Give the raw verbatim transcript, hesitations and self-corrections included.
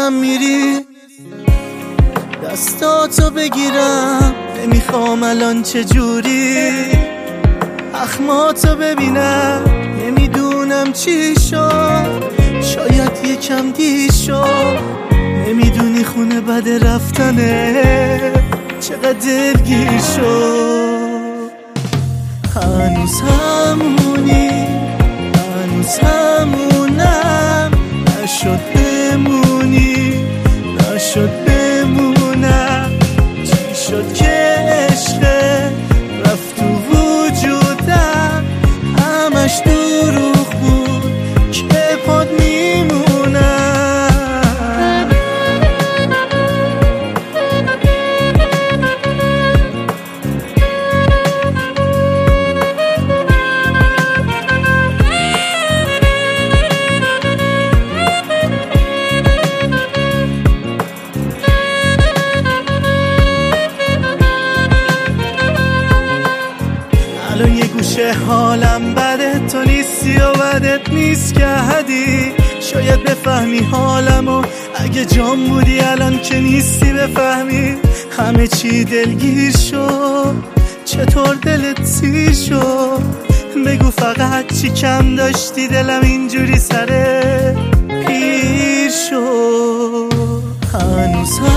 ازم میری، دستاتو بگیرم نمیخوام الان چجوری، اخماتو ببینم نمیدونم چی شد، شاید یکم دیر شد، نمیدونی خونه بد رفتنه چقدر دلگیر شد. هنوز همونی هنوز همونم، نشد بمونی نشد بمونم، چی شد که عشقه رفت تو وجودم، همش دروغ بود که پاد میمونم. الان یه گوشه حالم بده، تو نیستی و بدت نیست که حدی، شاید بفهمی حالمو اگه جام بودی، الان که نیستی بفهمی همه چی دلگیر شد، چطور دلت سیر شد، بگو فقط چی کم داشتی، دلم اینجوری سره پیر شد. هنوز